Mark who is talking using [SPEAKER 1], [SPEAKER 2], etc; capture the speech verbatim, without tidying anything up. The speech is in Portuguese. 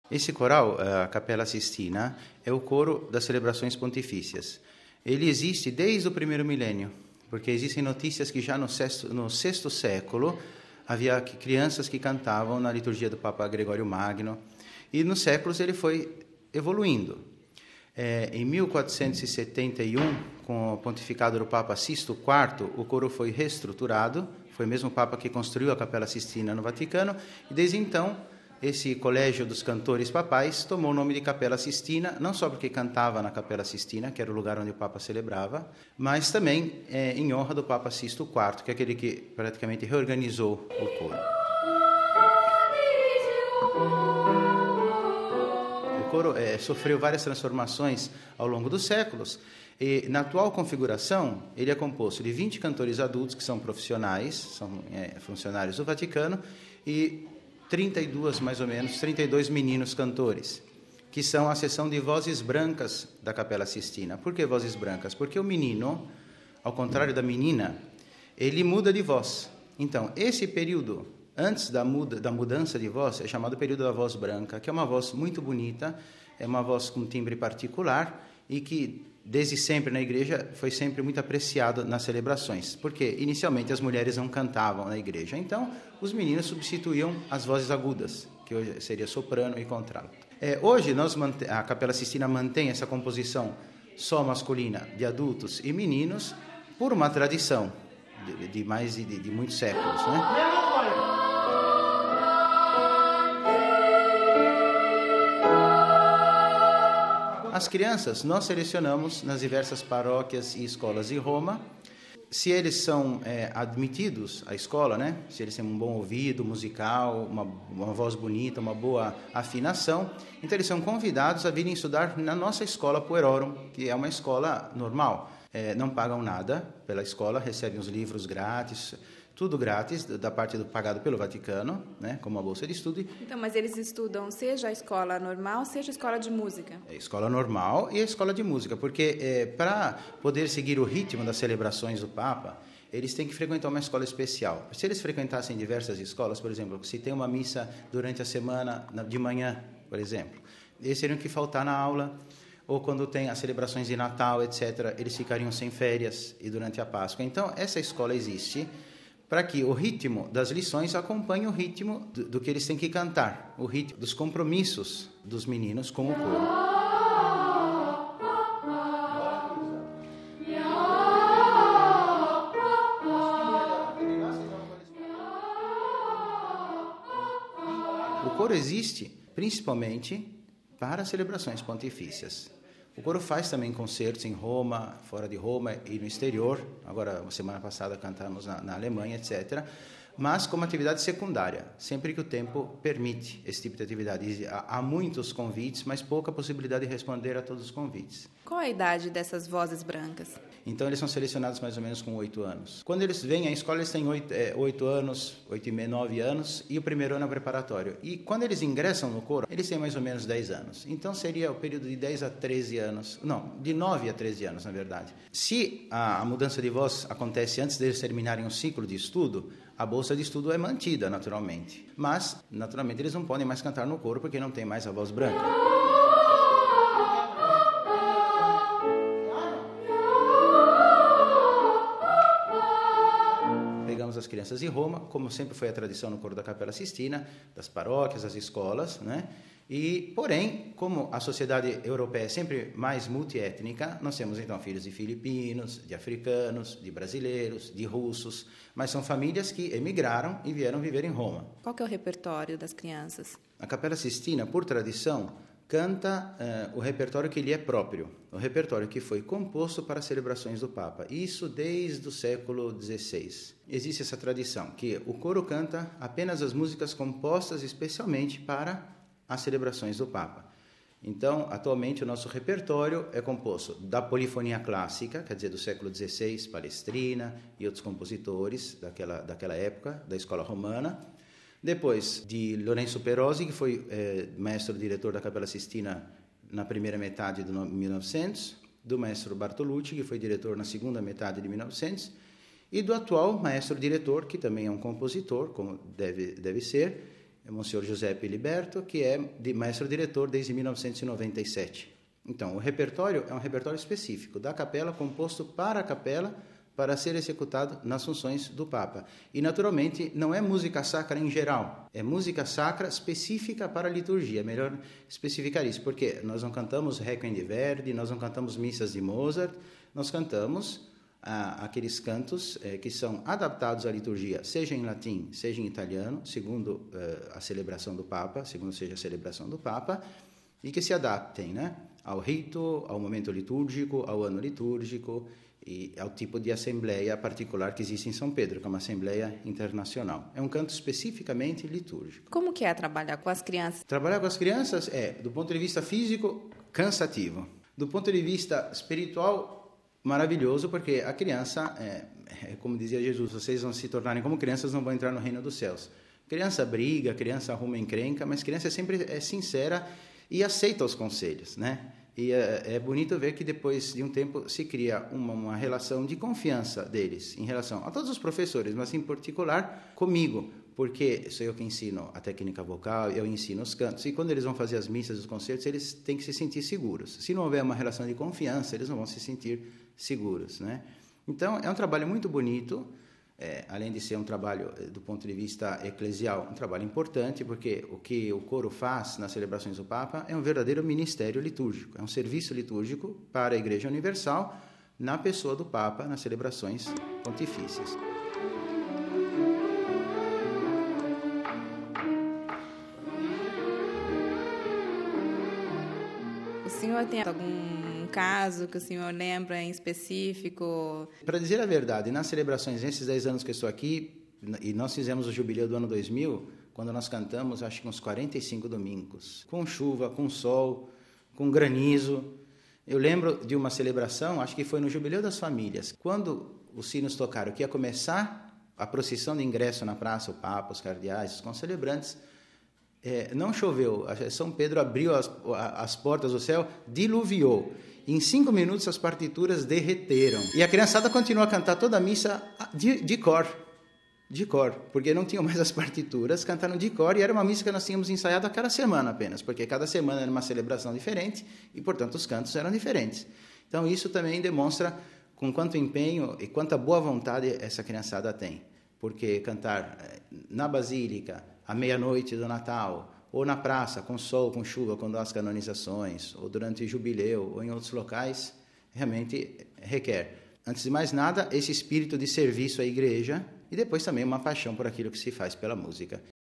[SPEAKER 1] Esse coral, a Capella Sistina, é o coro das celebrações pontifícias. Ele existe desde o primeiro milênio, porque existem notícias que já no sexto, no sexto século havia crianças que cantavam na liturgia do Papa Gregório Magno, e nos séculos ele foi evoluindo. É, em mil quatrocentos e setenta e um, com o pontificado do Papa Sisto quarto, o coro foi reestruturado, foi o mesmo Papa que construiu a Capella Sistina no Vaticano, e desde então esse colégio dos cantores papais tomou o nome de Capella Sistina, não só porque cantava na Capella Sistina, que era o lugar onde o Papa celebrava, mas também é, em honra do Papa Sisto quarto, que é aquele que praticamente reorganizou o coro. O coro é, sofreu várias transformações ao longo dos séculos, e na atual configuração ele é composto de vinte cantores adultos, que são profissionais, são é, funcionários do Vaticano, e trinta e dois, mais ou menos, trinta e dois meninos cantores, que são a seção de vozes brancas da Capella Sistina. Por que vozes brancas? Porque o menino, ao contrário da menina, ele muda de voz. Então, esse período, antes da, muda, da mudança de voz, é chamado período da voz branca, que é uma voz muito bonita, é uma voz com timbre particular e que, desde sempre na igreja, foi sempre muito apreciado nas celebrações, porque inicialmente as mulheres não cantavam na igreja, então os meninos substituíam as vozes agudas, que hoje seria soprano e contralto. É, hoje nós mante- a Capella Sistina mantém essa composição só masculina de adultos e meninos por uma tradição de, de mais de, de muitos séculos, né? As crianças nós selecionamos nas diversas paróquias e escolas de Roma. Se eles são é, admitidos à escola, né? Se eles têm um bom ouvido musical, uma, uma voz bonita, uma boa afinação, então eles são convidados a virem estudar na nossa escola Puerorum, que é uma escola normal. É, não pagam nada pela escola, recebem os livros grátis, tudo grátis, da parte do pagado pelo Vaticano, né, como a bolsa de estudo.
[SPEAKER 2] Então, mas eles estudam seja a escola normal, seja a escola de música?
[SPEAKER 1] A escola normal e a escola de música, porque é, para poder seguir o ritmo das celebrações do Papa, eles têm que frequentar uma escola especial. Se eles frequentassem diversas escolas, por exemplo, se tem uma missa durante a semana, de manhã, por exemplo, eles teriam que faltar na aula, ou quando tem as celebrações de Natal, etcétera, eles ficariam sem férias e durante a Páscoa. Então, essa escola existe para que o ritmo das lições acompanhe o ritmo do, do que eles têm que cantar, o ritmo dos compromissos dos meninos com o coro. O coro existe principalmente para celebrações pontifícias. O coro faz também concertos em Roma, fora de Roma e no exterior. Agora, semana passada, cantamos na, na Alemanha, etcétera. Mas como atividade secundária, sempre que o tempo permite esse tipo de atividade. Há, há muitos convites, mas pouca possibilidade de responder a todos os convites.
[SPEAKER 2] Qual a idade dessas vozes brancas?
[SPEAKER 1] Então, eles são selecionados mais ou menos com oito anos. Quando eles vêm à escola, eles têm oito, é, oito anos, oito e meio, nove anos, e o primeiro ano é preparatório. E quando eles ingressam no coro, eles têm mais ou menos dez anos. Então, seria o período de dez a treze anos. Não, de nove a treze anos, na verdade. Se a, a mudança de voz acontece antes deles terminarem o ciclo de estudo, a bolsa de estudo é mantida, naturalmente. Mas, naturalmente, eles não podem mais cantar no coro porque não tem mais a voz branca. Pegamos as crianças de Roma, como sempre foi a tradição no coro da Capella Sistina, das paróquias, das escolas, né? E, porém, como a sociedade europeia é sempre mais multiétnica, nós temos então filhos de filipinos, de africanos, de brasileiros, de russos, mas são famílias que emigraram e vieram viver em Roma.
[SPEAKER 2] Qual que é o repertório das crianças?
[SPEAKER 1] A Capella Sistina, por tradição, canta uh, o repertório que lhe é próprio, o repertório que foi composto para as celebrações do Papa, isso desde o século dezesseis. Existe essa tradição, que o coro canta apenas as músicas compostas especialmente para as celebrações do Papa. Então, atualmente, o nosso repertório é composto da polifonia clássica, quer dizer, do século dezesseis, Palestrina e outros compositores daquela, daquela época, da escola romana. Depois, de Lorenzo Perosi, que foi é, maestro-diretor da Capella Sistina na primeira metade de mil e novecentos, do maestro Bartolucci, que foi diretor na segunda metade de mil e novecentos, e do atual maestro-diretor, que também é um compositor, como deve, deve ser, é Monsenhor Giuseppe Liberto, que é de maestro-diretor desde mil novecentos e noventa e sete. Então, o repertório é um repertório específico da capela, composto para a capela, para ser executado nas funções do Papa. E, naturalmente, não é música sacra em geral, é música sacra específica para a liturgia. É melhor especificar isso, porque nós não cantamos Requiem de Verdi, nós não cantamos missas de Mozart, nós cantamos ah, aqueles cantos eh, que são adaptados à liturgia, seja em latim, seja em italiano, segundo eh, a celebração do Papa, segundo seja a celebração do Papa, e que se adaptem, né, ao rito, ao momento litúrgico, ao ano litúrgico, e ao tipo de assembleia particular que existe em São Pedro, que é uma assembleia internacional. É um canto especificamente litúrgico.
[SPEAKER 2] Como que é trabalhar com as crianças?
[SPEAKER 1] Trabalhar com as crianças é, do ponto de vista físico, cansativo. Do ponto de vista espiritual, maravilhoso, porque a criança, é, é como dizia Jesus, vocês vão se tornarem como crianças, não vão entrar no reino dos céus. Criança briga, criança arruma encrenca, mas criança sempre é sincera e aceita os conselhos, né? E é, é bonito ver que depois de um tempo se cria uma, uma relação de confiança deles em relação a todos os professores, mas em particular comigo, porque sou eu que ensino a técnica vocal, eu ensino os cantos, e quando eles vão fazer as missas, os concertos, eles têm que se sentir seguros. Se não houver uma relação de confiança, eles não vão se sentir seguros, né? Então, é um trabalho muito bonito, é, além de ser um trabalho, do ponto de vista eclesial, um trabalho importante, porque o que o coro faz nas celebrações do Papa é um verdadeiro ministério litúrgico, é um serviço litúrgico para a Igreja Universal, na pessoa do Papa, nas celebrações pontifícias.
[SPEAKER 2] O senhor tem algum caso que o senhor lembra em específico?
[SPEAKER 1] Para dizer a verdade, nas celebrações, nesses dez anos que eu estou aqui, e nós fizemos o jubileu do ano dois mil, quando nós cantamos, acho que uns quarenta e cinco domingos, com chuva, com sol, com granizo. Eu lembro de uma celebração, acho que foi no Jubileu das Famílias, quando os sinos tocaram que ia começar a procissão de ingresso na praça, o Papa, os cardeais, os concelebrantes. É, não choveu, São Pedro abriu as, as portas do céu, diluviou. Em cinco minutos as partituras derreteram. E a criançada continuou a cantar toda a missa de, de cor, de cor, porque não tinham mais as partituras, cantaram de cor, e era uma missa que nós tínhamos ensaiado a cada semana apenas, porque cada semana era uma celebração diferente, e, portanto, os cantos eram diferentes. Então, isso também demonstra com quanto empenho e quanta boa vontade essa criançada tem, porque cantar na Basílica, à meia-noite do Natal, ou na praça, com sol, com chuva, quando há as canonizações, ou durante o jubileu, ou em outros locais, realmente requer, antes de mais nada, esse espírito de serviço à igreja, e depois também uma paixão por aquilo que se faz pela música.